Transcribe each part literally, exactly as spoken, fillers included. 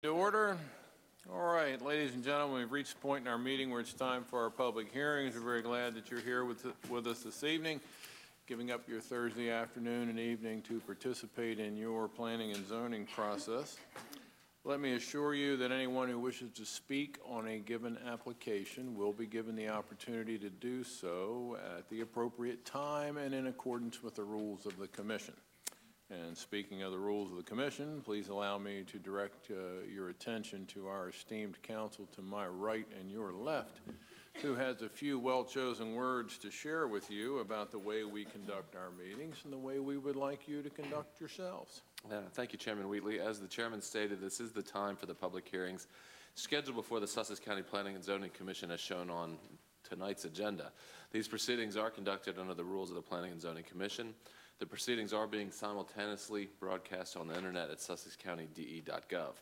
To order. All right, ladies and gentlemen, we've reached the point in our meeting where it's time for our public hearings. We're very glad that you're here with, with us this evening, giving up your Thursday afternoon and evening to participate in your planning and zoning process. Let me assure you that anyone who wishes to speak on a given application will be given the opportunity to do so at the appropriate time and in accordance with the rules of the Commission. And speaking of the rules of the Commission, please allow me to direct uh, your attention to our esteemed counsel to my right and your left, who has a few well-chosen words to share with you about the way we conduct our meetings and the way we would like you to conduct yourselves. Uh, thank you, Chairman Wheatley. As the Chairman stated, this is the time for the public hearings scheduled before the Sussex County Planning and Zoning Commission as shown on tonight's agenda. These proceedings are conducted under the rules of the Planning and Zoning Commission. The proceedings are being simultaneously broadcast on the internet at sussex county d e dot gov.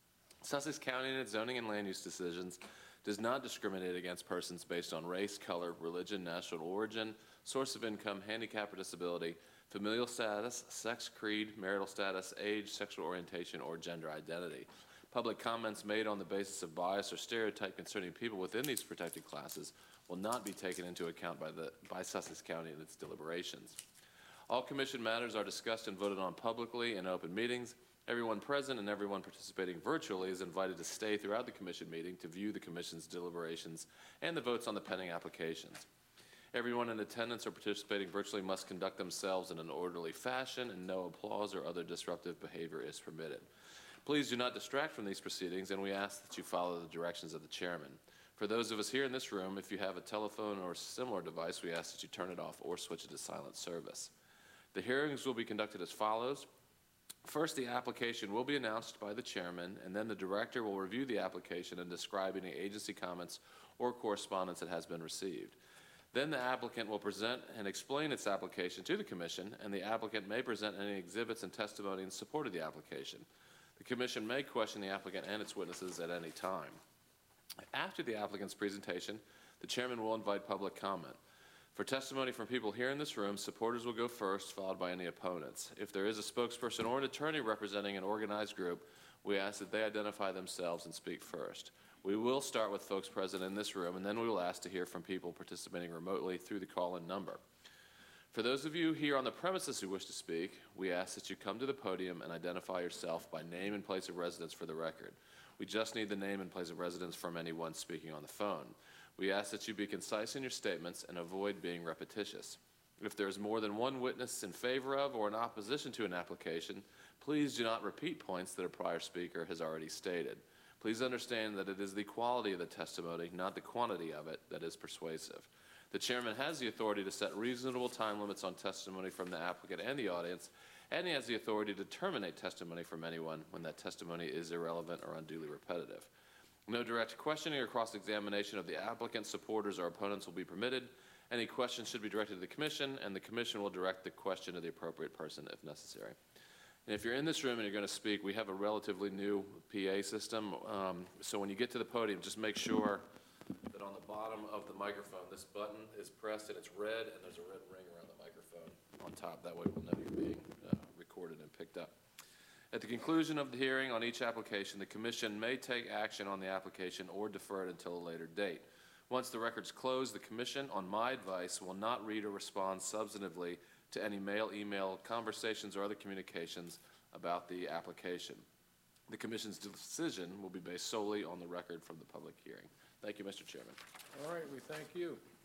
Sussex County in its zoning and land use decisions does not discriminate against persons based on race, color, religion, national origin, source of income, handicap or disability, familial status, sex, creed, marital status, age, sexual orientation, or gender identity. Public comments made on the basis of bias or stereotype concerning people within these protected classes will not be taken into account by, the, by Sussex County in its deliberations. All Commission matters are discussed and voted on publicly in open meetings. Everyone present and everyone participating virtually is invited to stay throughout the Commission meeting to view the Commission's deliberations and the votes on the pending applications. Everyone in attendance or participating virtually must conduct themselves in an orderly fashion, and no applause or other disruptive behavior is permitted. Please do not distract from these proceedings, and we ask that you follow the directions of the Chairman. For those of us here in this room, if you have a telephone or similar device, we ask that you turn it off or switch it to silent service. The hearings will be conducted as follows. First, the application will be announced by the Chairman, and then the Director will review the application and describe any agency comments or correspondence that has been received. Then the applicant will present and explain its application to the Commission, and the applicant may present any exhibits and testimony in support of the application. The Commission may question the applicant and its witnesses at any time. After the applicant's presentation, the Chairman will invite public comment. For testimony from people here in this room, supporters will go first, followed by any opponents. If there is a spokesperson or an attorney representing an organized group, we ask that they identify themselves and speak first. We will start with folks present in this room, and then we will ask to hear from people participating remotely through the call-in number. For those of you here on the premises who wish to speak, we ask that you come to the podium and identify yourself by name and place of residence for the record. We just need the name and place of residence from anyone speaking on the phone. We ask that you be concise in your statements and avoid being repetitious. If there is more than one witness in favor of or in opposition to an application, please do not repeat points that a prior speaker has already stated. Please understand that it is the quality of the testimony, not the quantity of it, that is persuasive. The Chairman has the authority to set reasonable time limits on testimony from the applicant and the audience, and he has the authority to terminate testimony from anyone when that testimony is irrelevant or unduly repetitive. No direct questioning or cross-examination of the applicant, supporters, or opponents will be permitted. Any questions should be directed to the Commission, and the Commission will direct the question to the appropriate person if necessary. And if you're in this room and you're going to speak, we have a relatively new P A system. Um, so when you get to the podium, just make sure that on the bottom of the microphone, this button is pressed and it's red, and there's a red ring around the microphone on top. That way we'll know you're being uh, recorded and picked up. At the conclusion of the hearing on each application, the Commission may take action on the application or defer it until a later date. Once the record's closed, the Commission, on my advice, will not read or respond substantively to any mail, email, conversations, or other communications about the application. The Commission's decision will be based solely on the record from the public hearing. Thank you, Mister Chairman. All right, we thank you.